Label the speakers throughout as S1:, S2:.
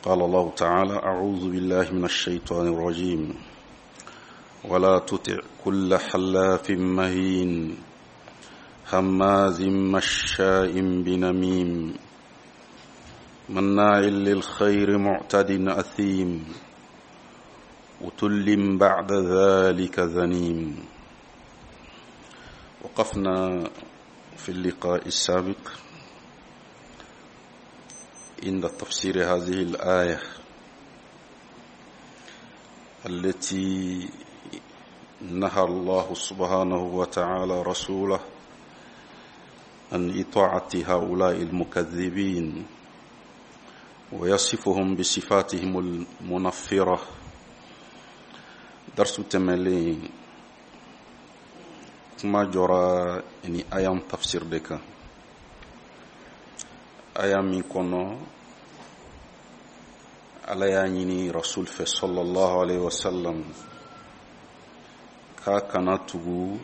S1: قال الله تعالى: أعوذ بالله من الشيطان الرجيم ولا تطع كل حلاف مهين هماز مشاء بنميم مناع للخير معتد أثيم عتل بعد ذلك زنيم. وقفنا في اللقاء السابق عند تفسير هذه الآية التي نهى الله سبحانه وتعالى رسوله عن إطاعة هؤلاء المكذبين ويصفهم بصفاتهم المنفرة. درس تملي كما جرى إني آيام تفسير ديكا آيام كونو على يعني رسول صلى الله عليه وسلم كانتو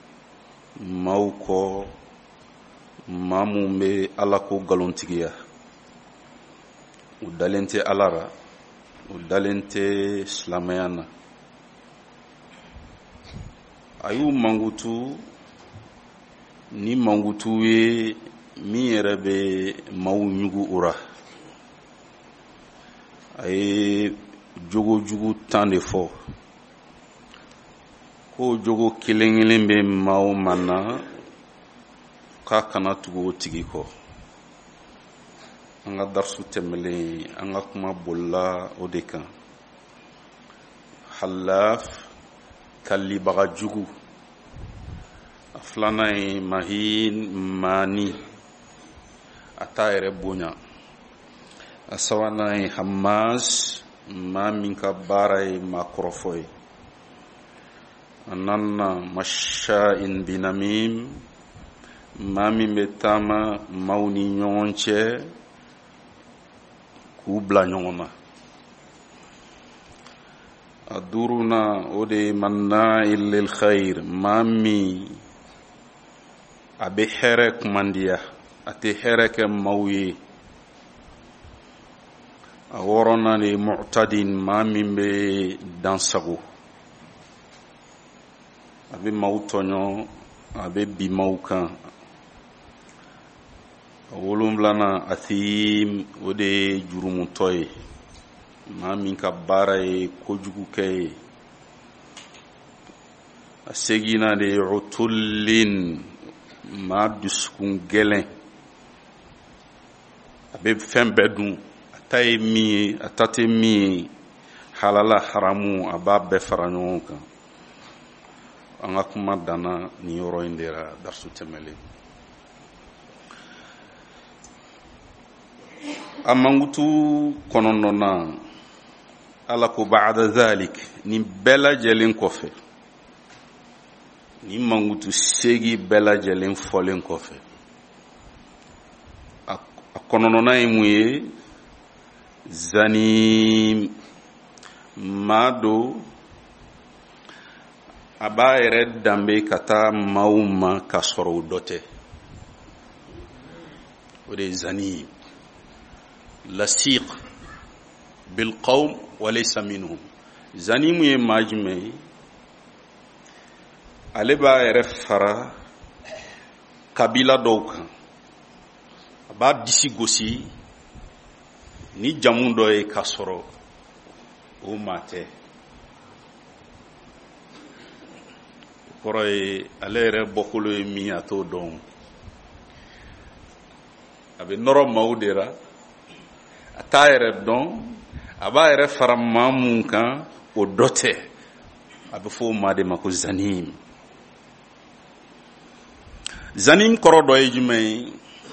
S1: موكو mamumbe alako galontigiya udalente alara udalente slamayana ayu mangutu ni mangutu we mi yerebe mawunyugu ura ay jogo tande fo ko jogo kilengelembe mawmana ka kana tugo tigi ko anga darsu temele anga kuma bolla odeka halaf kalli baga jugu aflana mahin mani atayre bonya asawana hamas ma minka baray makrofoy ananna masha'in binamim mami betama mauni nyonche kubla nyona aduruna ode manna'il lil khair mami abe herek mandiya ate herek mawyi aworona ni mu'tadin mami be dansago abe mawtonyo abe bimaukan wolumblana athim ode jurumutoy mamin ka baray ko jugukay asegina de utullin maduskun gelen abe fembedun atate mi halala haramu ababe faranyoka anga kuma dana ni yoro indera darsu temele amangutu kononona ala ko ba'da zalik ni bela jelen kofe ni mangutu segi bela jelen folen kofe akononona imuye zani mado aba ere dambe kata mauma kasoro dote ode zani lasiq bil qawm wa laysa minhum zani muye majme aleba ere fara kabila doka aba disi gosi ni jamundo e kasoro o mate koroy alere bokulu mi ato don abe noro maudera atayre don aba ere faramamun kan o dote abe fo made mako zanim korodo e jumay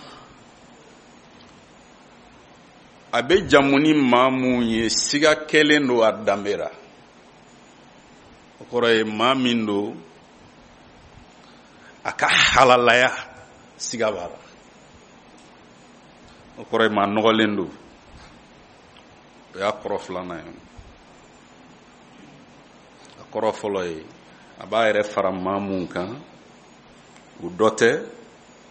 S1: abe jamuni mamunye siga kelendo adambera koroy mamindo aka halalaya siga bara koroy ma nogolendo ya proflana akorofoloy aba ere faramamun kan u dote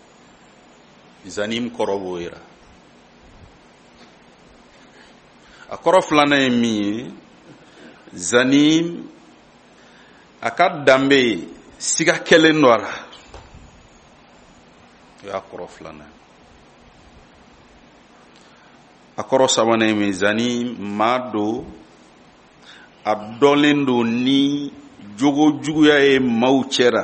S1: zanim koroboira a kɔrɔ filanan ye min ye zanim a ka danbe siga kɛlen dɔ a la o y'a kɔrɔ filanan ye. A kɔrɔ sabanan ye min zanim maa do a dɔlen do ni jogo juguya ye maaw cɛra,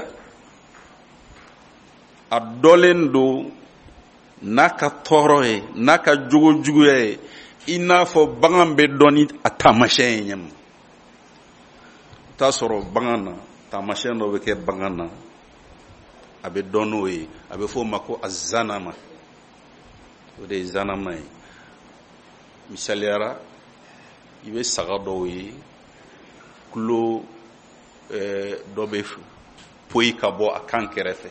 S1: a dɔlen do n'a ka tɔɔrɔ ye n'a ka jogo juguya ye i n'a fɔ bagan bɛ dɔn ni a taamasiyɛn ye ɲɛma. I t'a sɔrɔ bagan na taamasiyɛn dɔ bɛ kɛ bagan na a bɛ dɔn n'o ye, a bɛ fɔ o ma ko a zanama, o de ye zanama ye. Misaliyara i bɛ saga dɔw ye kulo dɔ bɛ poyi ka bɔ a kan kɛrɛfɛ,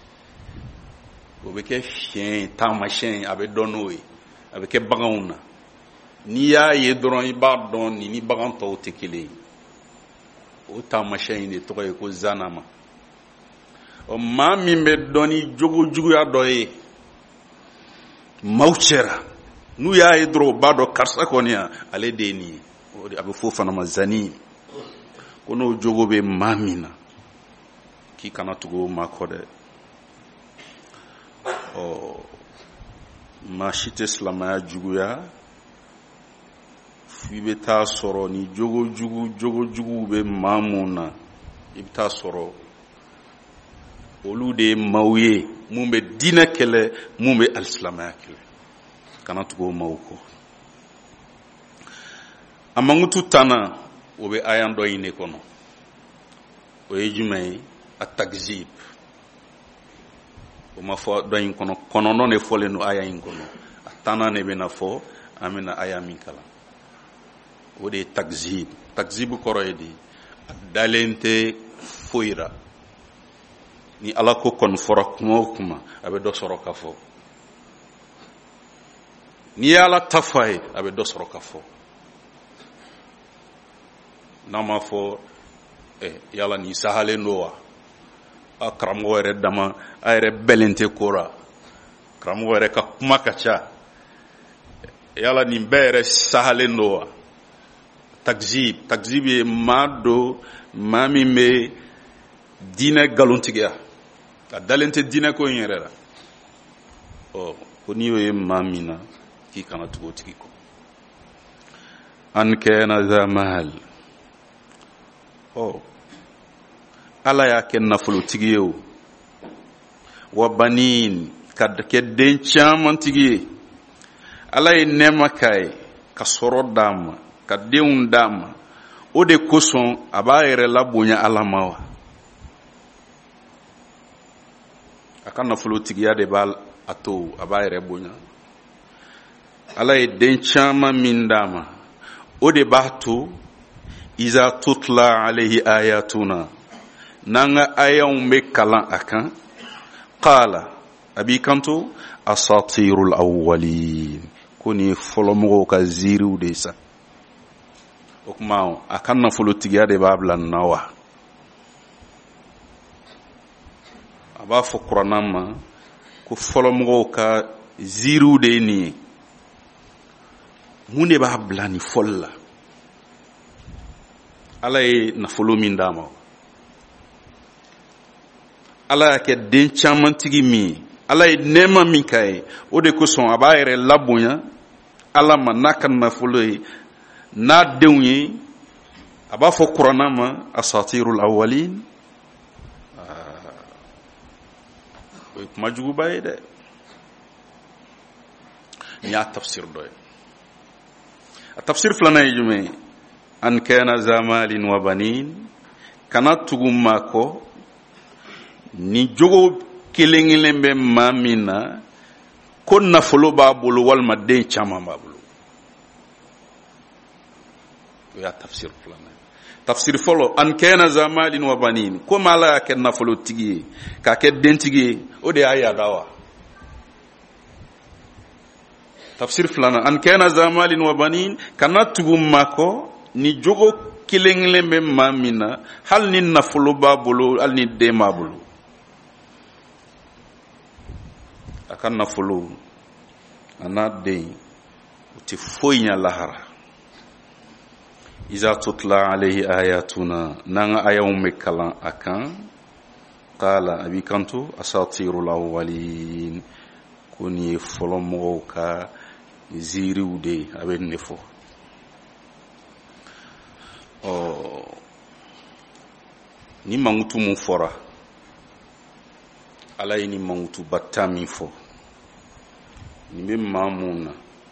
S1: o bɛ kɛ fiɲɛ taamasiyɛn, a bɛ dɔn n'o ye, a bɛ kɛ baganw na. N'i y'a ye dɔrɔn i b'a dɔn nin ni bagan tɔw tɛ kelen ye. O taamasiyɛn in de tɔgɔ ye ko zanama. Maa min bɛ dɔn ni jogo juguya dɔ ye maaw cɛra, n'u y'a ye dɔrɔn u b'a dɔn karisa kɔni ale de ye nin ye. O de a bɛ fɔ o fana ma zani. Ko n'o jogo bɛ maa min na k'i kana tugu o maa kɔ dɛ. Maa si tɛ silamɛya juguya f'i bɛ taa sɔrɔ ni jogo jugu bɛ maa mun na, i bɛ taa sɔrɔ olu de ye maaw ye mun bɛ diinɛ kɛlɛ, mun bɛ alisilamɛya kɛlɛ. Kana tugu o maaw kɔ. A mankutu 10 o bɛ ayan dɔ in de kɔnɔ. O ye jumɛn ye? A takzib. O ma fɔ dɔ in kɔnɔ, kɔnɔnɔ de fɔlen don aya in kɔnɔ. A 10 de bɛna fɔ, an bɛna aya min kalan. O de ye takzib. Takzib kɔrɔ ye di? A dalen tɛ foyi la. Ni Ala ko kɔni fɔra kuma o kuma, a bɛ dɔ sɔrɔ ka fɔ. Ni ye Ala ta fɔ a ye, a bɛ dɔ sɔrɔ ka fɔ. N'a ma fɔ yala nin sahalen don wa? A karamɔgɔ yɛrɛ dama a yɛrɛ bɛlen tɛ ko la. Karamɔgɔ yɛrɛ ka kuma ka ca. Yala nin bɛɛ yɛrɛ sahalen don wa? Takzib ye maa do maa min bɛ diinɛ nkalontigiya, a dalen tɛ diinɛ ko in yɛrɛ la. Ko n'i y'o ye maa min na k'i kana tugu o tigi kɔ. An kana za mahal. Ala y'a kɛ nafolotigi ye o, wa banin ka kɛ den caman tigi ye. Ala ye nɛɛma k'a ye ka sɔrɔ d'a ma, ka denw d'a ma. O de kosɔn a b'a yɛrɛ labonya Ala ma wa? A ka nafolotigiya de b'a a to a b'a yɛrɛ bonya. Ala ye den caman min d'a ma, o de b'a to iza tutla alayhi ayatuna, n'an ka ayaw bɛ kalan a kan, qala a b'i kanto asatirul awwalin, ko nin ye fɔlɔmɔgɔw ka ziiriw de sa. O kuma a ka nafolotigiya de b'a bila nin na wa? A b'a fɔ kuranna ma ko fɔlɔmɔgɔw ka ziiriw de ye nin ye. Mun de b'a bila nin fɔli la? Ala ye nafolo min d'a ma. Ala y'a kɛ den caman tigi min ye. Ala ye nɛɛma min k'a ye. O de kosɔn a b'a yɛrɛ labonya Ala ma n'a ka nafolo ye, n'a denw ye. A b'a fɔ kuranna ma asatirul awwalin. O ye kuma juguba ye dɛ. N y'a tafsir dɔ ye. A tafsir filanan ye jumɛn ye? An kana za malin wa banin, kana tugu maa kɔ ni jogo kelen bɛ maa min na ko nafolo b'a bolo walima den caman b'a bolo. O y'a tafsir filanan ye. Tafsir fɔlɔ, an kana za malin wa banin, komi Ala y'a kɛ nafolotigi ye k'a kɛ dentigi ye, o de y'a yada wa? Tafsir filanan, an kana za malin wa banin, kana tugu maa kɔ ni jogo kelen bɛ maa min na hali ni nafolo b'a bolo, hali ni den b'a bolo. ka nafolo a n'a den o tɛ foyi ɲɛ lahara. iza tutla alayhi ayatuna nanga ayawum mekalan akan qala abikantu asatirul awwalin kuni folomo ka ziriude aben nefo ni mangutu mun fora ala ni mangutu batta min fo ni be mamuna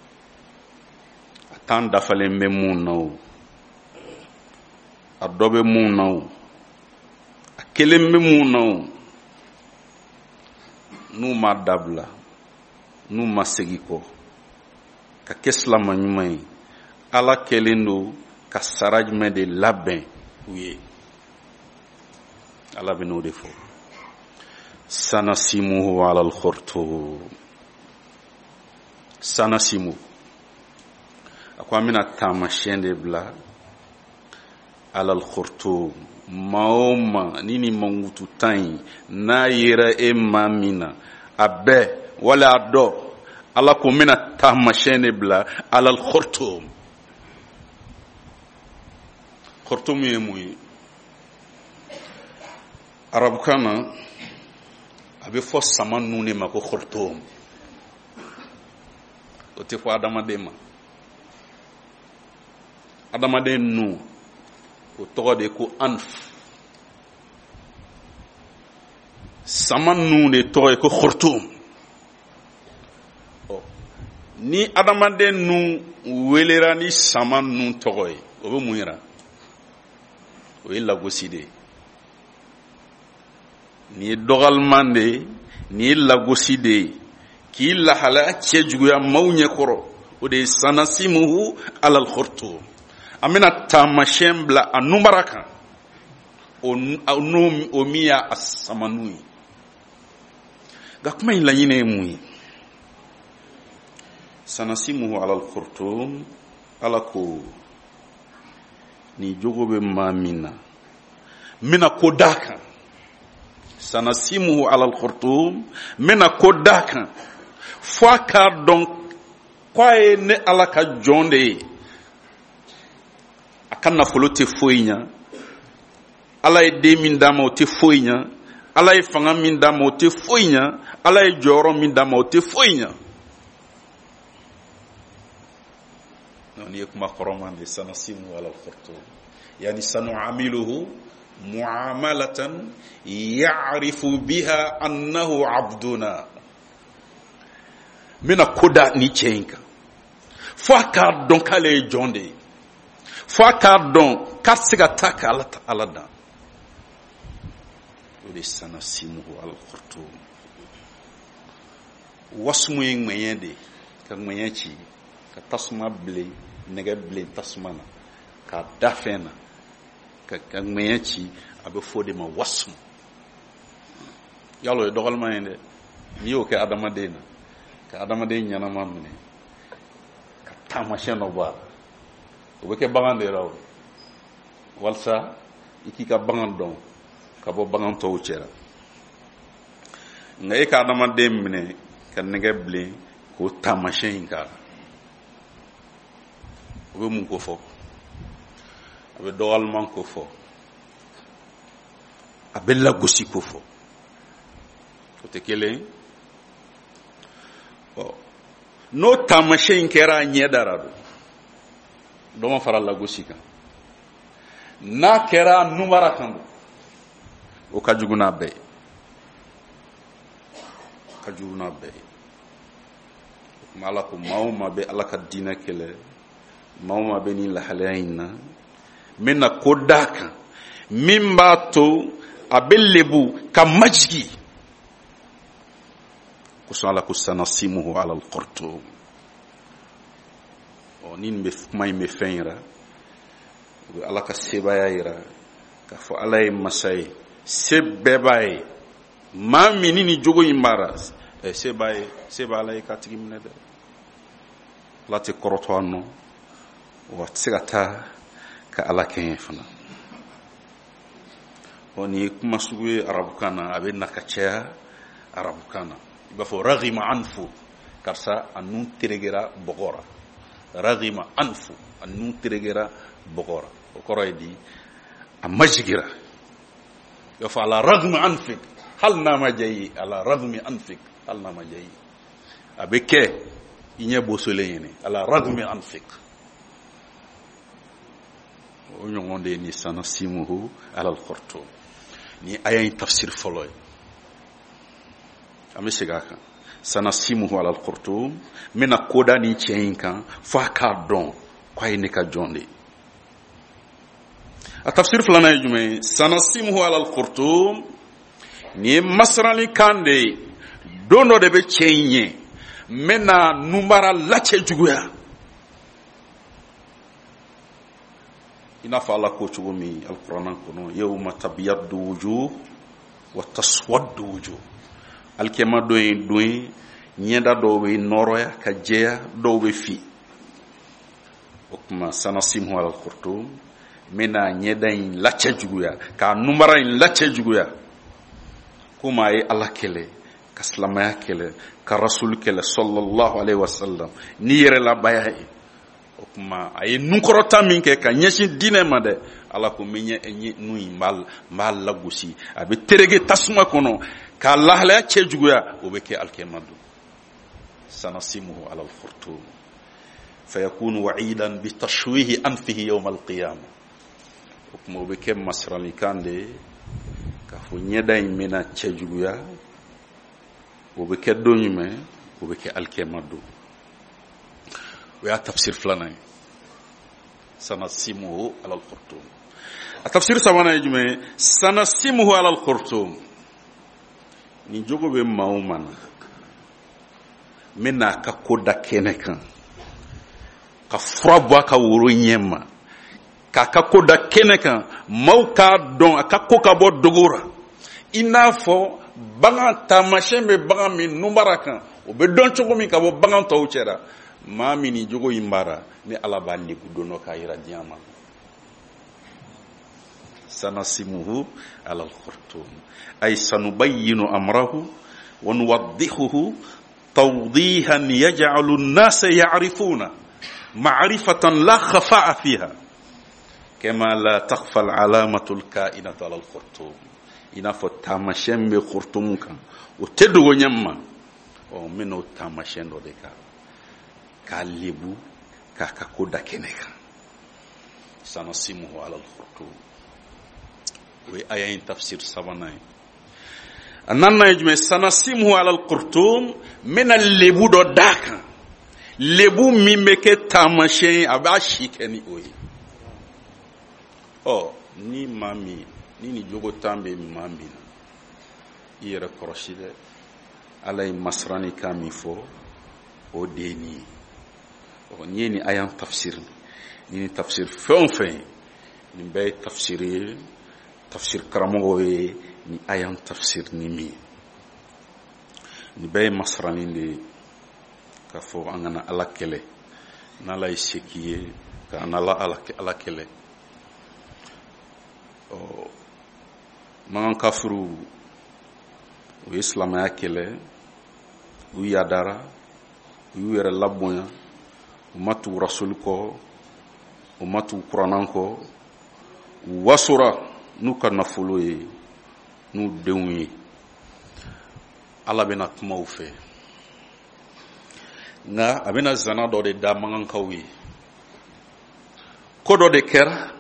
S1: atan dafale me mun naw adobe mun naw akelem me mun naw nu ma dabla nu ma segiko ka keslama nyumay ala kelendo ka sarajme de labin uye ala beno defo sanasimuhu ala al-khurtum sanasimu akwa mina tamashende bla ala al-khurtum maoma nini mangutu tan na yera e mamina abe wala do ala ko mina tamashende bla ala al-khurtum khurtum yemuyi arabu kana abe fo saman nune ma ko khurtum o te fo adamaden nu o togo de ko anf saman nune togo ko khurtum ni adamaden nu welera ni saman nun togo o be muira o illa goside ni dogal mande ni lagoside ki la hala chejuya mawnye koro o de sanasimuhu ala al-khurtum amina tamashembla anumaraka o miya as-samanui gakuma ila yine muyi sanasimuhu ala al-khurtum ala ko ni jogobe mamina mina kodaka sanasimuhu ala al-khurtum mina kodaka faka donc kwae ne ala ka jonde akanna folote foyinya ala e de min dama o te foyinya ala e fanga min dama o te foyinya ala e joro min dama o te foyinya non yekuma qoroman de sanasimuhu ala al-khurtum yani sanu'amiluhu mu'amalatan ya'rifu biha annahu abduna mina koda ni chenka faka don kale jonde faka don kasiga taka alada odi sanasimuhu al-khurtum wasmu yengmeyende ka ngmeyachi ka tasma ble nega ble tasmana ka dafena ka ngmeyachi abe fode ma wasmu yalo dogal mayende niyo ke adama dena ka adama de nyana mamne ka tamashe no ba o ke bangande raw walsa iki ka bangandon ka bo banganto wucera ngay ka adama de mine ka nege ble ko tamashe inka o mun ko fo o dogal man ko fo abella gosi ko fo o te kele no tamashe inkera nyedara do ma fara la gosi kan na kera numara kan o kajuguna be mala ko mawma be alaka dina kele mawma be ni la halaina mena kodaka mimbato abellebu kamajgi kusala kusanasimuhu ala al-khurtum onin be may me fenra alaka sebayira ka fo alay masay sebebay mami ni jogo imbara sebalay katigimne de lati korotwano wa tsigata ka alake fana oni kuma suwe arabukana abe nakachea arabukana iba fo raghima anfu karsa anun tiregera bogora raghima anfu annu tiregera bogora o koroydi a majigira yo fa ala raghmi anfik hal nama jayi ala raghmi anfik hal nama jayi abeke inye bosoleyene ala raghmi anfik o nyongonde ni sanasimuhu ala al-khurtum ni ayan tafsir foloy ameshigaka sanasimuhu ala al-khurtum mina koda ni chenka fa ka don kwai ne ka jonde a tafsir fulana jume sanasimuhu ala al-khurtum ni masrali kande dono de be chenye mena numara lache juguya ina fala ko chugumi al-qur'an kono yawma tabyaddu wujuh wa taswaddu wujuh alkema doin nyenda dowe noroya ka jeya dowe fi okuma sanasimuhu ala al-khurtum mena nyeda in lache juguya ka numara in lache juguya kuma ay Allah kele kaslamaya kele ka rasul kele sallallahu alaihi wasallam ni yere la bayahi okuma ay nunkorota minke ka nyeshi dine made ala ko minye enyi nui mal lagusi abi terege tasuma kono ka Allah la chejuguya obeke alkemadu sanasimuhu ala al-khurtum fayakunu wa'idan bi tashwihi anfihi yawm al-qiyamah okuma obeke masrali kande ka fo nyeda imena chejuguya obeke donyume obeke alkemadu ويا تفسير فلان سنسمه على الخرطوم التفسير سوانا يجمع سنسمه على الخرطوم نجوغو بماومان منا كاكودا كينكا كفرابوا كورو نيما كاكودا كينكا موكا دون كاكوكا بو دوغورا inafo bangan tamashembe bangan min numbarakan obedon chogomi kabo bangan tawchera mami ni jogo imbara ni alaba ni budono kayira diama sanasimuhu ala al-khurtum ay sanubayyinu amrahu wa nuwaddihuhu tawdihan yaj'alu an-nasa ya'rifuna ma'rifatan la khafa'a fiha kama la takhfa al-alamatu al-ka'inatu ala al-khurtum inafo tamashembe khurtum kan o teddo nyamma o meno tamashendo de ka kalibu kakakoda keneka sanasimuhu ala al-khurtum we ayin tafsir sabanay ananna yajme sanasimuhu ala al-khurtum min al-lebu do daka lebu mimeke tamashen abashi keni oyi ni mami ni jogo tambe mami ira koroshide alay masrani kamifo o deni ni ayan tafsir ni tafsir fon ni bay tafsiri tafsir karamo ni ayan tafsir ni bay masrani ni ka fo angana alakele na lay sekiye ka anala alakele man kafru o islam yakele u yadara u yere labonya umatu rasul ko umatu qur'an ko wasura nuka nafuluye nu dewnyi ala bena tmawfe nga abena zana do de damangan kawi ko do de kera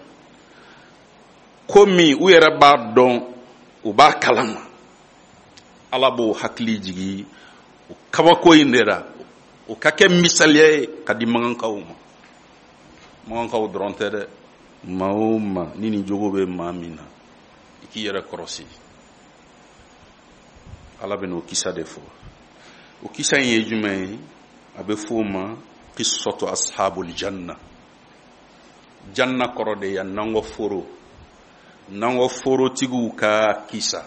S1: komi uyere ba don uba kalama ala bo hakli jigi kawa ko indera o kake misaliye kadi mangan kaw dronte de mauma nini jogobe mamina iki yere korosi ala beno kisa defo o kisa yejume abe fuma qissatu ashabul janna korode ya nango foro tigu ka kisa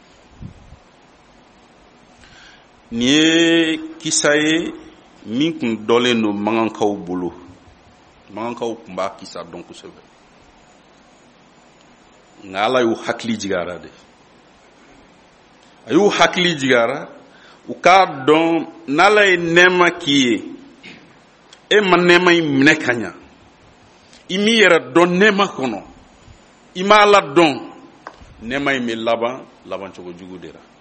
S1: ni kisaye min kun dole no mangankaw bulu mangankaw kumba kisa donc sebe ngala yu hakli jigara de ayu hakli jigara u ka don nalay nema kiye e ma nɛɛma in minɛ ka ɲa i m'i yɛrɛ dɔn nɛɛma kɔnɔ i m'a la dɔn nɛɛma in bɛ laban cogo jugu de la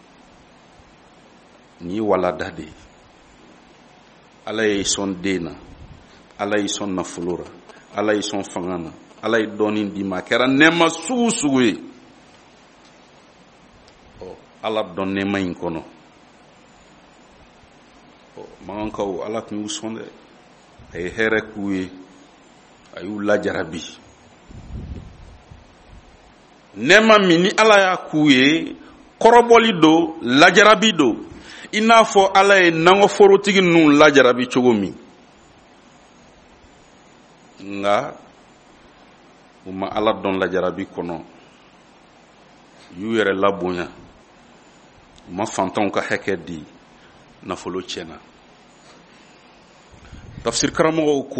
S1: ni ye walada de ye ala y'i sɔn den na ala y'i sɔn nafolo la ala y'i sɔn fanga na ala ye dɔɔni d'i ma a kɛra nɛɛma sugu sugu ye ala dɔn nɛɛma in kɔnɔ magankaw ala tun y'u sɔn dɛ a ye hɛrɛ k'u ye a y'u lajarabi nɛɛma min ni ala y'a k'u ye kɔrɔbɔli do lajarabi do i n'a fɔ ala ye nakɔ forotigi ninnu lajarabi cogo min nka u ma ala dɔn lajarabi kɔnɔ u y'u yɛrɛ labonya u ma fantanw ka hakɛ di nafolo tiɲɛna tafsir karamɔgɔw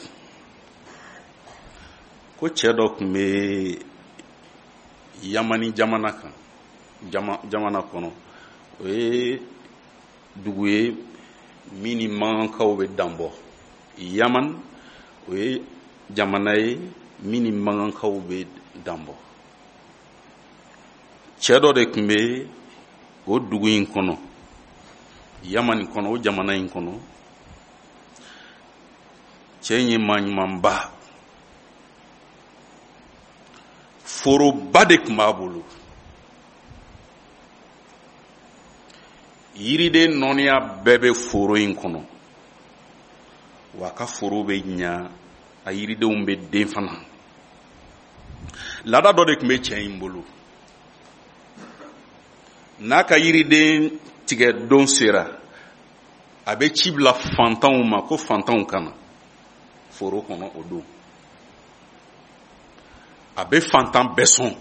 S1: ko cɛ dɔ tun bɛ yamani jamana kan jamana kɔnɔ o ye dugu ye min ni mankankaw bɛ danbɔ yaman o ye jamana ye min ni mankankaw bɛ danbɔ cɛ dɔ de tun bɛ o dugu in kɔnɔ yamani kɔnɔ o jamana in kɔnɔ cɛ in ye maa ɲumanba foroba de tun b'a bolo yiriden nɔniya bɛɛ bɛ foro in kɔnɔ wa a ka foro bɛ ɲa a yiridenw bɛ den fana laada dɔ de tun bɛ cɛ in bolo n'a ka yiriden tigɛ don sera a bɛ ci bila fantanw ma ko fantanw ka na foro kɔnɔ o don a bɛ fantan bɛɛ sɔn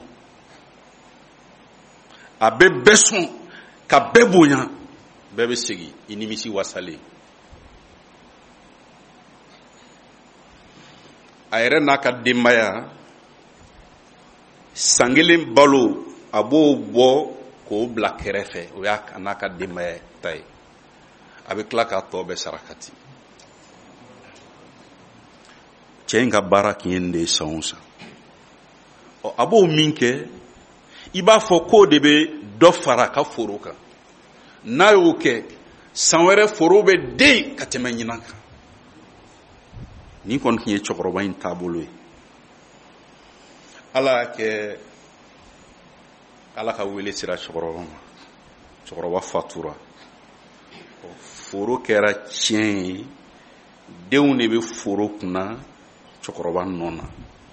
S1: a bɛ bɛɛ sɔn ka bɛɛ bonya bɛɛ bɛ segin i nimisi wasalen a yɛrɛ n'a ka denbaya san kelen balo a b'o bɔ k'o bila kɛrɛfɛ o y'a n'a ka denbaya ta ye a bɛ tila k'a tɔ bɛɛ sarakati cɛ in ka baara tun ye nin de ye san o san a b'o min kɛ i b'a fɔ k'o de bɛ dɔ fara a ka foro kan n'a y'o kɛ san wɛrɛ foro bɛ den ka tɛmɛ ɲinan kan nin kɔni tun ye cɛkɔrɔba in taabolo ye ala y'a kɛ ala ka wele sera cɛkɔrɔba ma cɛkɔrɔba fatura foro kɛra tiɲɛ ye denw de bɛ foro kunna cɛkɔrɔba nɔ na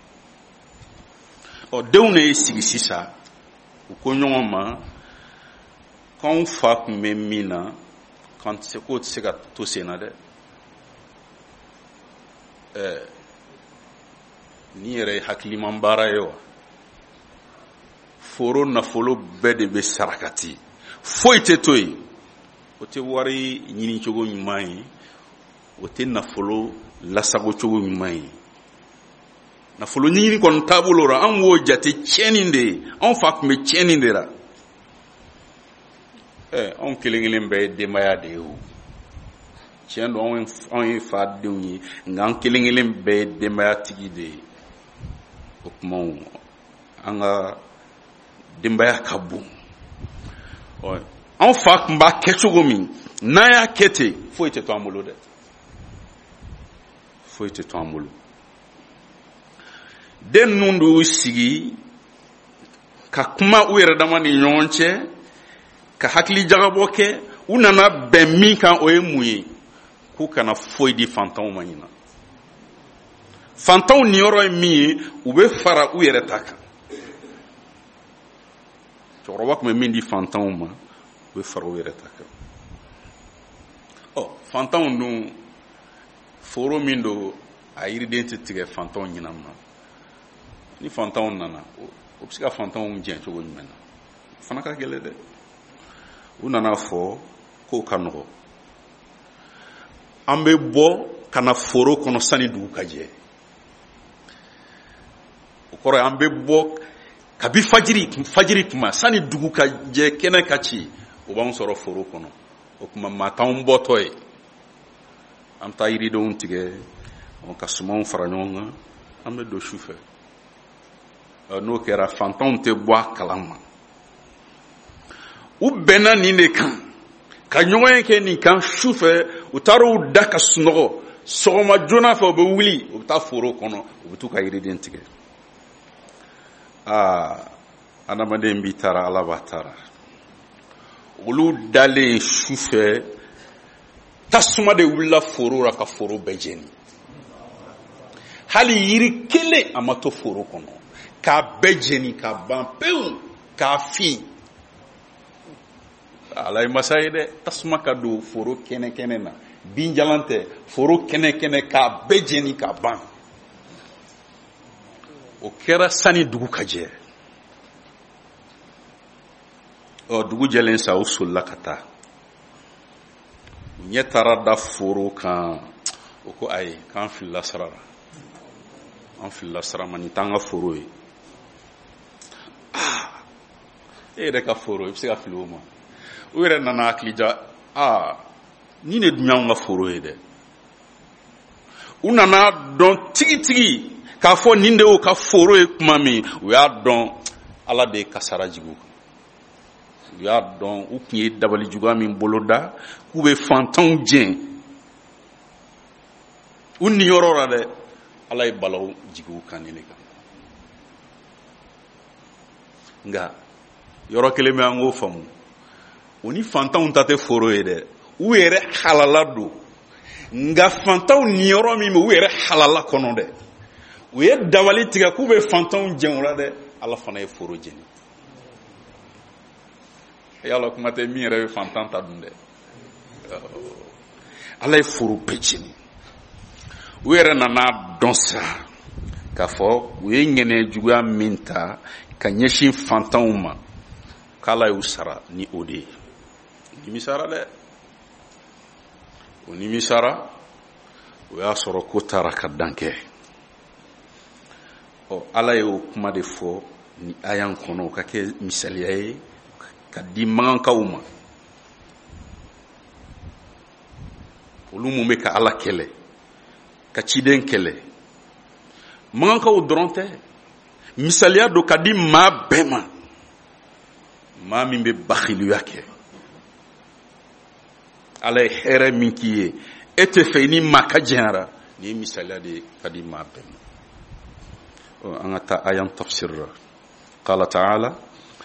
S1: denw de ye sigi sisan u ko ɲɔgɔn ma k'anw fa tun bɛ min na k'o tɛ se ka to sen na dɛ ni yɛrɛ ye hakiliman baara ye wa foro nafolo bɛɛ de bɛ sarakati foyi tɛ to yen o tɛ wari ɲini cogo ɲuman ye o tɛ nafolo lasago cogo ɲuman ye nafolo ɲini kɔni taabolo la an b'o jate tiɲɛni de ye anw fa tun bɛ tiɲɛni de la anw kelen kelen bɛɛ ye denbaya de ye o tiɲɛ don anw ye fa denw ye nka an kelen kelen bɛɛ ye denbaya tigi de ye o tuma an ka denbaya ka bon anw fa tun b'a kɛ cogo min n'an y'a kɛ ten foyi tɛ to an bolo dɛ foyi tɛ to an bolo den ninnu de y'u sigi ka kuma u yɛrɛ dama ni ɲɔgɔn cɛ ka hakili jagabɔ kɛ u nana bɛn min kan o ye mun ye k'u kana foyi di fantanw ma ɲinan fantanw niyɔrɔ ye min ye u bɛ fara u yɛrɛ ta kan cɛkɔrɔba tun bɛ min di fantanw ma u bɛ fara u yɛrɛ ta kan fantanw dun foro min don a yiriden tɛ tigɛ fantanw ɲinan ma ni fantanw nana o bɛ se ka fantanw jɛn cogo jumɛn na o fana ka gɛlɛn dɛ u nana fɔ k'o ka nɔgɔ an bɛ bɔ ka na foro kɔnɔ sani dugu ka jɛ o kɔrɔ ye an bɛ bɔ kabi fajiri tuma sani dugu ka jɛ kɛnɛ ka ci o b'an sɔrɔ foro kɔnɔ o tuma maa t'anw bɔtɔ ye an bɛ taa yiridenw tigɛ ka sumanw fara ɲɔgɔn kan an bɛ don su fɛ n'o kɛra fantanw tɛ bɔ a kalama u bɛnna nin de kan ka ɲɔgɔn ye kɛ nin kan su fɛ u taara u da ka sunɔgɔ sɔgɔma joona fɛ u bɛ wuli u bɛ taa foro kɔnɔ u bɛ t'u ka yiriden tigɛ adamaden b'i taara ala b'a taara olu dalen su fɛ tasuma de wulila foro la ka foro bɛɛ jeni hali yiri kelen a ma to foro kɔnɔ k'a bɛɛ jeni k'a ban pewu k'a fin ala ye masa ye dɛ tasuma ka don foro kɛnɛ na binjalan tɛ foro kɛnɛ k'a bɛɛ jeni k'a ban o kɛra sani dugu ka jɛ dugu jɛlen sa u solila ka taa u ɲɛ taara da foro kan o ko ayi k'an filila sara la an filila sara ma nin t'an ka foro ye e yɛrɛ ka foro i bɛ se ka fili o ma u yɛrɛ nana hakilija nin de dun y'anw ka foro ye dɛ u nana dɔn tigitigi k'a fɔ nin de y'u ka foro ye tuma min u y'a dɔn ala de ye kasara jigi u kan u y'a dɔn u tun ye dabali juguya min boloda k'u bɛ fantanw jɛn u niyɔrɔ la dɛ ala ye balaw jigi u kan nin de kan nka yɔrɔ kelen bɛ an k'o faamu o ni fantanw ta tɛ foro ye dɛ u yɛrɛ halala don nka fantanw niyɔrɔ min bɛ u yɛrɛ halala kɔnɔ dɛ u ye dabali tigɛ k'u bɛ fantanw jɛn o la dɛ ala fana ye foro jeni yala kuma tɛ min yɛrɛ bɛ fantan ta dun dɛ ala ye foro bɛɛ jeni u yɛrɛ nana dɔn sa k'a fɔ u ye ŋɛnɛ juguya min ta ka ɲɛsin fantanw ma k'ala y'u sara ni o de ye nimisara dɛ o nimisara o y'a sɔrɔ ko taara ka dan kɛ ala ye o kuma de fɔ ni ayan kɔnɔ o ka kɛ misaliya ye ka di magankaw ma olu mun bɛ ka ala kɛlɛ ka ciden kɛlɛ magankaw dɔrɔn tɛ misaliya do ka di maa bɛɛ ma maa min bɛ bakhiliya kɛ ala ye hɛrɛ min k'i ye e tɛ fɛ i ni maa ka jɛnyara ni ye misaliya de ka di maa bɛɛ ma an ka taa ayan tafsir la qala ta'ala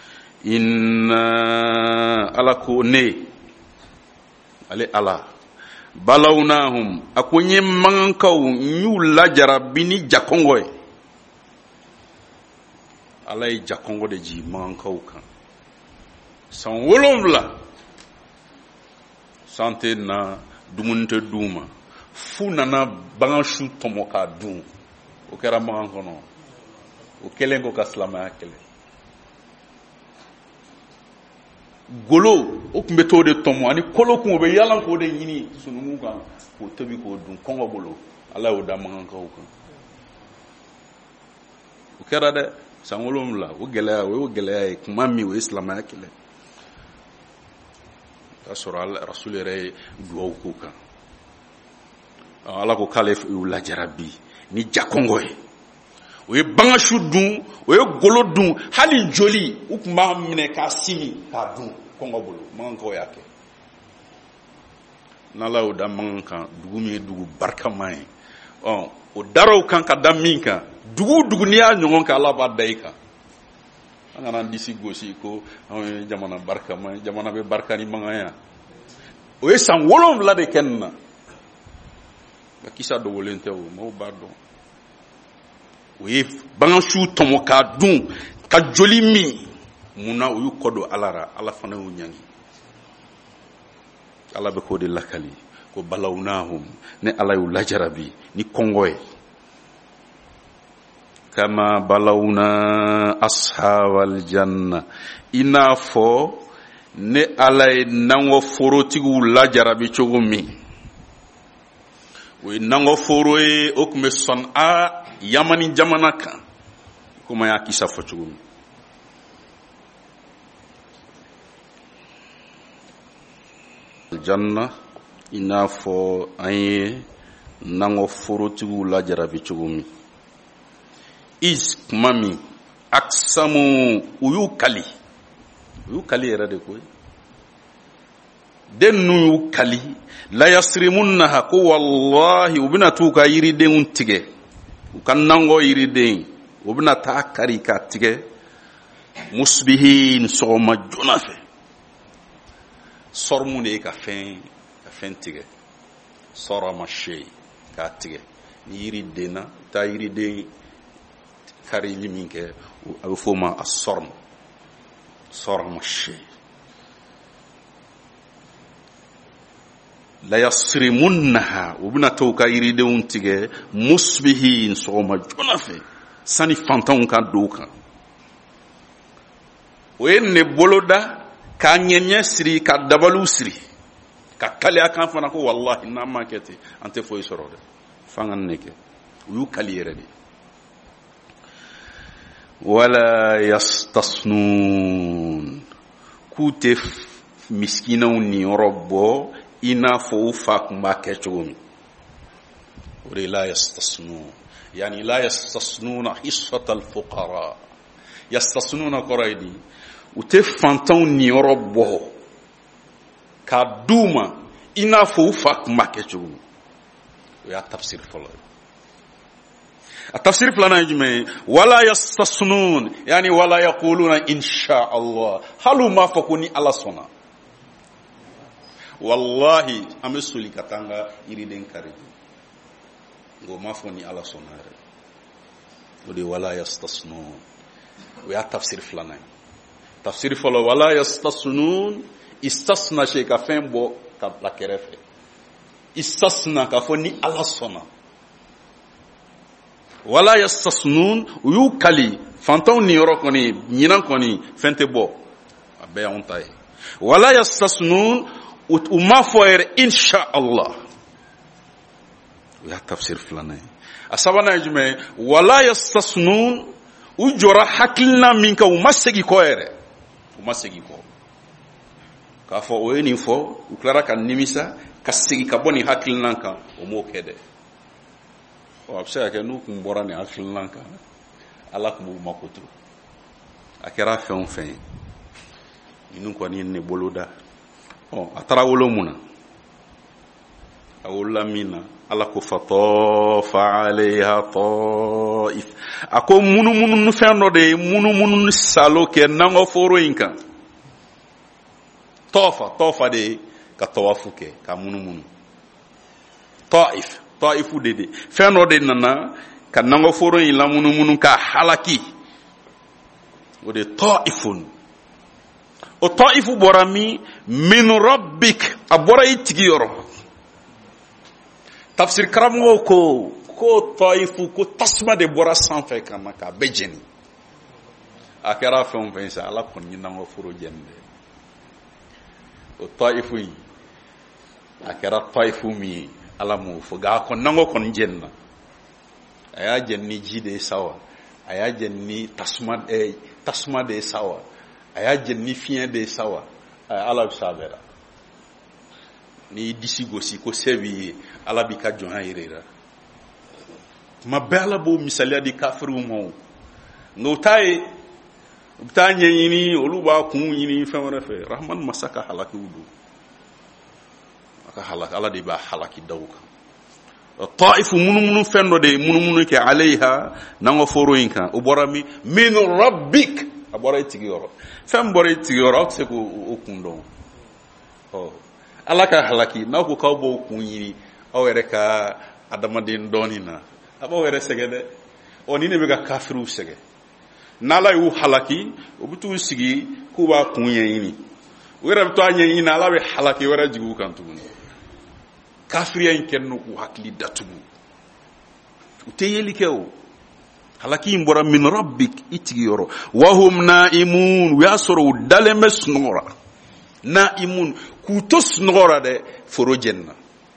S1: inna ala ko ne ale ala balawnahum a ko n ye magankaw n y'u lajarabi ni jakɔngɔ ye ala ye jakɔngɔ de jigi magankaw kan san 7 san tɛ na dumuni tɛ d'u ma fu nana bagan su tɔmɔ k'a dun o kɛra magan kɔnɔ o kɛlen ko ka silamɛya kɛlɛ golo o tun bɛ t'o de tɔmɔ ani kolokun o bɛ yaala k'o de ɲini sununkun kan k'o tobi k'o dun kɔngɔ bolo ala y'o da magankaw kan o kɛra dɛ san 7 o gɛlɛya o y'o gɛlɛya ye kuma min o ye silamɛya kɛlɛ k'a sɔrɔ rasul yɛrɛ ye duwawu k'o kan ala ko k'ale y'u lajarabi ni jakɔngɔ ye o ye bangasu dun o ye golo dun hali joli u tun b'a minɛ k'a simi k'a dun kɔngɔ bolo magankaw y'a kɛ n'ala y'o da magan kan dugu min ye dugu barikama ye o daraw kan ka da min kan dugu dugu n'i y'a ɲɔgɔn kan ala b'a da i kan an kana disi gosi ko anw ye jamana barikama ye jamana bɛ barika ni maganya o ye san 7 de kɛ nin na nka kisa dogolen tɛ o maaw b'a dɔn o ye bagansu tɔmɔ k'a dun ka joli min munna o y'u kɔ don ala ra ala fana y'u ɲangi ala bɛ k'o de lakali ko balawnahum ne ala y'u lajarabi ni kɔngɔ ye kama balawna ashabal janna i n'a fɔ ne ala ye nangɔ forotigiw lajarabi cogo min o ye nangɔ foro ye o tun bɛ sɔn yamani jamana kan komi an y'a kisa fɔ cogo min janna i n'a fɔ an ye nango forotigiw la jarabi cogo min is kuma min aksamu u y'u kali yɛrɛ de koyi den nu y'u kali la yasrimunnaha ko wallahi u bɛna t'u ka yiridenw tigɛ u ka nango yiriden u bɛna taa kari ka tigɛ musbihin sɔgɔma joona fɛ sɔrɔmu de ye ka fɛn tigɛ sɔrɔma sey k'a tigɛ ni yiriden na taa yiriden karili min kɛ a bɛ f'o ma a sɔrɔma sey la yasrimunnaha u bɛna t'u ka yiridenw tigɛ musbihin sɔgɔma joona fɛ sani fantanw ka don u kan o ye ne boloda k'a ɲɛɲɛ siri ka dabaliw siri ka kali a kan fana ko wallahi n'an ma kɛ ten an tɛ foyi sɔrɔ dɛ f'an ka ne kɛ u y'u kali yɛrɛ de wala yastasnun k'u tɛ miskinaw niyɔrɔ bɔ i n'a fɔ u fa tun b'a kɛ cogo min o de la yastasnun yani la yastasnuna hissata alfuqara yastasnuna kɔrɔ ye di u tɛ fantanw niyɔrɔ bɔ k'a d'u ma i n'a fɔ u fa tun b'a kɛ cogo min o y'a tafsiri fɔlɔ ye a tafsiri filanan ye jumɛn ye wala yastasnun yani wala yaquluna insha Allah hali u m'a fɔ ko ni ala sɔnna wallahi an bɛ soli ka taa an ka yiriden kari nka o m'a fɔ ni ala sɔnna yɛrɛ o de ye wala yastasnun o y'a tafsiri filanan ye tafsiri fɔlɔ wala yastasnun istasna se ka fɛn bɔ ka bila kɛrɛfɛ istasna k'a fɔ ni ala sɔnna wala yastasnun u y'u kali fantanw niyɔrɔ kɔni ɲinan kɔni fɛn tɛ bɔ a bɛɛ y'anw ta ye wala yastasnun u m'a fɔ yɛrɛ insha Allah o y'a tafsiri filanan ye a sabanan ye jumɛn ye wala yastasnun u jɔra hakilina min kan u ma segin kɔ yɛrɛ u ma segin kɔ k'a fɔ o ye nin fɔ u tilara ka nimisa ka segin ka bɔ nin hakilina kan o m'o kɛ dɛ a bɛ se ka kɛ n'u tun bɔra nin hakilina kan ala tun b'u makoto a kɛra fɛn o fɛn ye ninnu kɔni ye ne bolo da a taara wolo mun na a wolola min na ala ko fatafa alayha ta'if a ko munumunu fɛn dɔ de ye munumunu salo kɛ nangɔ foro in kan tɔfa de ye ka tawafu kɛ ka munumunu ta'ifu de fɛn dɔ de nana ka nangɔ foro in la munumunu ka halaki o de ta'ifun o ta'ifu bɔra min rabbik a bɔra i tigi yɔrɔ tafsir karamɔgɔw ko ta'ifu ko tasuma de bɔra sanfɛ ka na k'a bɛɛ jeni a kɛra fɛn o fɛn sa ala kɔni ye nangɔ foro jeni dɛ o ta'ifu in a kɛra ta'ifu min ye ala m'o fɔ nka a kɔni nangɔ kɔni jenina a y'a jeni ni ji de ye sa wa a y'a jeni ni tasuma de ye sa wa a y'a jeni ni fiɲɛ de ye sa wa ala bɛ s'a bɛɛ la n'i y'i disi gosi ko se b'i ye ala b'i ka jɔnya yirira tuma bɛɛ ala b'o misaliya di kafiriw ma o nka o t'a ye u bɛ taa ɲɛɲini olu b'a kun ɲini fɛn wɛrɛ fɛ rahman masa ka halakiw don a ka halaki ala de b'a halaki daw kan ta'ifu munumunu fɛn dɔ de ye munumunu kɛ alayha nangɔ foro in kan o bɔra min rabbik a bɔra i tigi yɔrɔ fɛn bɔra i tigi yɔrɔ aw tɛ se k'o kun dɔn ala ka halaki n'aw ko k'aw b'o kun ɲini aw yɛrɛ ka adamaden dɔɔni na a b'aw yɛrɛ sɛgɛ dɛ ni ne bɛ ka kafiriw sɛgɛ n'ala y'u halaki u bɛ t'u sigi k'u b'a kun ɲɛɲini u yɛrɛ bɛ to a ɲɛɲini ala bɛ halaki wɛrɛ jigi u kan tuguni kafiriya in kɛlen don k'u hakili datugu u tɛ yeli kɛ o halaki in bɔra min rabbik i tigi yɔrɔ wahum na'imun u y'a sɔrɔ u dalen bɛ sunɔgɔ la na'imun k'u to sunɔgɔ la dɛ foro jɛnina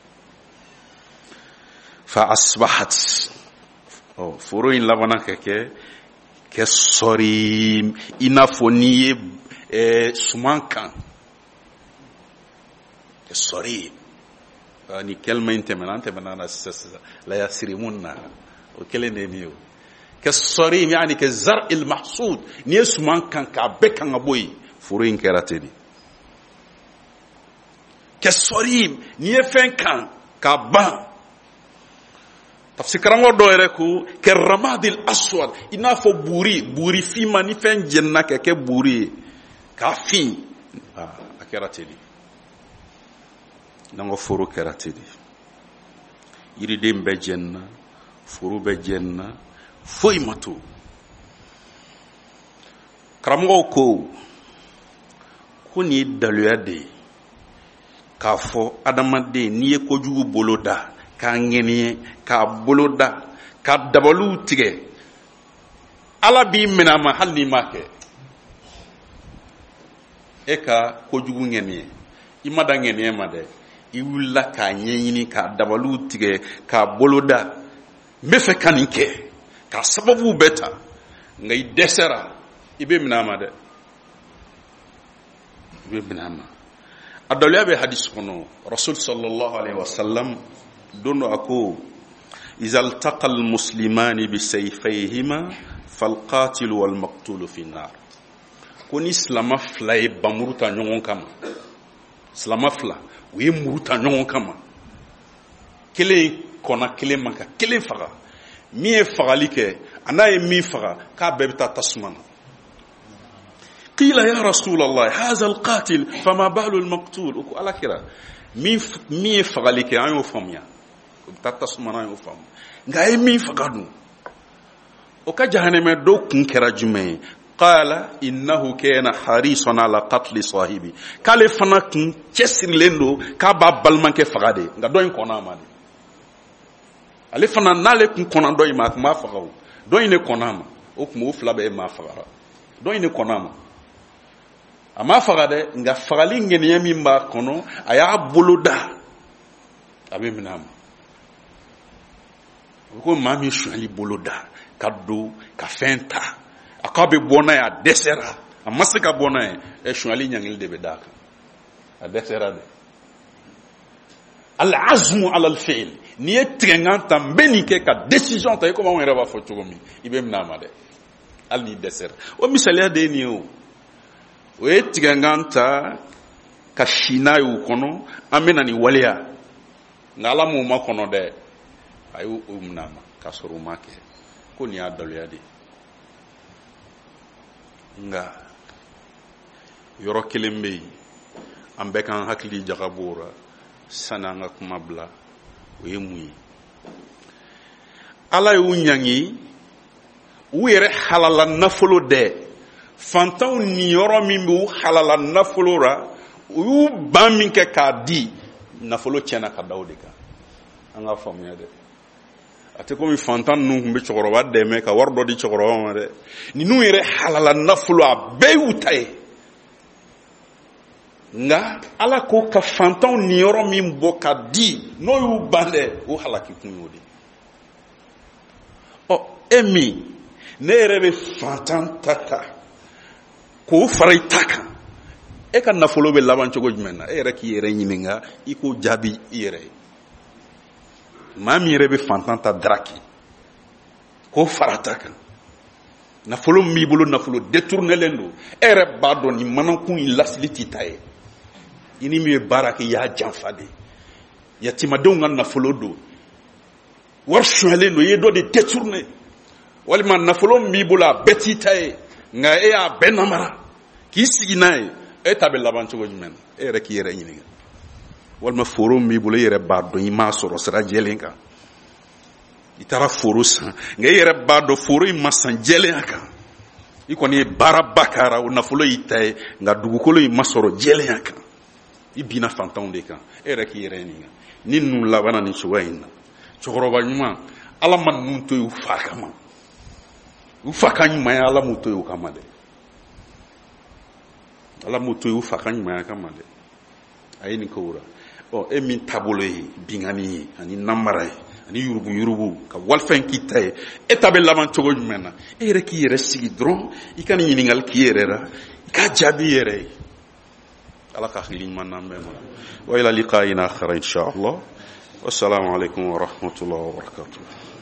S1: fa asbahat foro in labanna ka kɛ sɔri i n'a fɔ n'i ye suman kan sɔri ni kelma intemena na la yasrimunna o kelene niyo كالصريم يعني كالزرع المحصود نيسمان كان كابك كان ابوي فورين كراتيدي كالصريم نيفن كان كابا تفسيران ودو يركو كالرماد الاسود انافو بوري فيما نيفن جنة كبوري كافي كراتيدي نانغو فورو كراتيدي يريدين بجنة فورو بجنة foi mato karamogo ko ni daluya de k'a fɔ adamaden n'i ye kojugu boloda k'a ŋɛniye k'a boloda k'a dabaliw tigɛ ala b'i minɛ a ma hali n'i m'a kɛ e ka kojugu ŋɛniye i ma da ŋɛniye ma dɛ i wulila k'a ɲɛɲini k'a dabaliw tigɛ k'a boloda n bɛ fɛ ka nin kɛ ka sababu beta nga i dɛsɛra i bɛ minɛ a ma dɛ i bɛ minɛ a ma a daliya bɛ hadisi kɔnɔ rasul sallallahu alaihi wasallam don dɔ a ko iza altaqa almuslimani bisayfayhima falqatilu walmaqtulu fi nnar ko ni silama fila ye bamuru ta ɲɔgɔn kama silama fila u ye muru ta ɲɔgɔn kama kelen kɔnna kelen man ka kelen faga min ye fagali kɛ a n'a ye min faga k'a bɛɛ bɛ taa tasuma na qila ya rasulallah hadha alqatil fama balu almaqtul ko alakira min ye fagali kɛ an y'o faamuya o bɛ taa tasuma na an y'o faamu nka a ye min faga dun o ka jahanɛmɛ dɔw kun kɛra jumɛn ye qala innahu kana harisan ala qatli sahibi k'ale fana kun cɛsirilen don k'a b'a balimakɛ faga de nka dɔ in kɔnna a ma de ale fana n'ale kun kɔnna dɔ in ma a kun b'a faga o dɔ in de kɔnna a ma o kuma o fila bɛɛ ma fagara dɔ in de kɔnna a ma a ma faga dɛ nka fagali ŋɛniya min b'a kɔnɔ a y'a bolo da a bɛ minɛ a ma o ko maa min suɲɛli bolo da ka don ka fɛn ta a k'a bɛ bɔ n'a ye a dɛsɛra a ma se ka bɔ n'a ye suɲɛli ɲangili de bɛ d'a kan a dɛsɛra dɛ al-azmu ala al-fi'l n'i ye tigɛnkan ta n bɛ nin kɛ ka décision ta i komi anw yɛrɛ b'a fɔ cogo min i bɛ minɛ a ma dɛ hali n'i dɛsɛra o misaliya de ye nin ye o ye tigɛnkan ta ka si n'a ye o kɔnɔ an bɛ na nin waleya nka ala m'o ma kɔnɔ dɛ a y'o minɛ a ma k'a sɔrɔ o ma kɛ ko nin y'a daluya de ye nka yɔrɔ kelen bɛ yen an bɛɛ k'an hakili jagabɔ o la sani an ka kuma bila o ye mun ye ala y'u ɲangi u yɛrɛ halala nafolo dɛ fantanw niyɔrɔ min b'u halala nafolo ra u y'u ban min kɛ k'a di nafolo tiɲɛna ka da o de kan an ka faamuya dɛ a tɛ komi fantan ninnu tun bɛ cɛkɔrɔba dɛmɛ ka wari dɔ di cɛkɔrɔba ma dɛ ninnu yɛrɛ halala nafolo a bɛɛ y'u ta ye nga ala ko ka fantanw niyɔrɔ min bɔ ka di n'o y'u ban dɛ o halaki kun y'o de e min ne yɛrɛ bɛ fantan ta k'o fara i ta kan e ka nafolo bɛ laban cogo jumɛn na e yɛrɛ k'i yɛrɛ ɲininka i k'o jaabi i yɛrɛ ye maa min yɛrɛ bɛ fantan ta daraki k'o fara ta kan nafolo min b'i bolo nafolo détournelen don e yɛrɛ b'a dɔn nin manakun in lasili t'i ta ye i ni min ye baara kɛ i y'a janfa de yatimadenw ka nafolo don wari suɲɛlen don i ye dɔ de détourné walima nafolo min b'i bolo a bɛɛ t'i ta ye nka e y'a bɛɛ namara k'i sigi n'a ye e ta bɛ laban cogo jumɛn na e yɛrɛ k'i yɛrɛ ɲininka walima foro min b'i bolo e yɛrɛ b'a dɔn i m'a sɔrɔ sira jɛlen kan i taara foro san nka e yɛrɛ b'a dɔn foro in ma san jɛlenya kan i kɔni ye baaraba kɛra o nafolo y'i ta ye nka dugukolo in ma sɔrɔ jɛlenya kan i binna fantanw de kan e yɛrɛ k'i yɛrɛ ɲininka ni ninnu labanna nin cogoya in na cɛkɔrɔba ɲuman ala ma ninnu to yen u fa kama u fa ka ɲumanya ala m'u to yen o kama dɛ ala m'u to yen u fa ka ɲumanya kama dɛ a ye nin kɛ o la e min taabolo ye bingani ye ani namara ye ani yurugu ka walifɛn k'i ta ye e ta bɛ laban cogo jumɛn na e yɛrɛ k'i yɛrɛ sigi dɔrɔn i ka nin ɲininkali k'i yɛrɛ la i k'a jaabi i yɛrɛ ye ala ka hakili ɲuman n'an bɛɛ ma wa ila liqa'ina akhara insha Allah wassalamu alaikum wa rahmatullahi wa barakatuh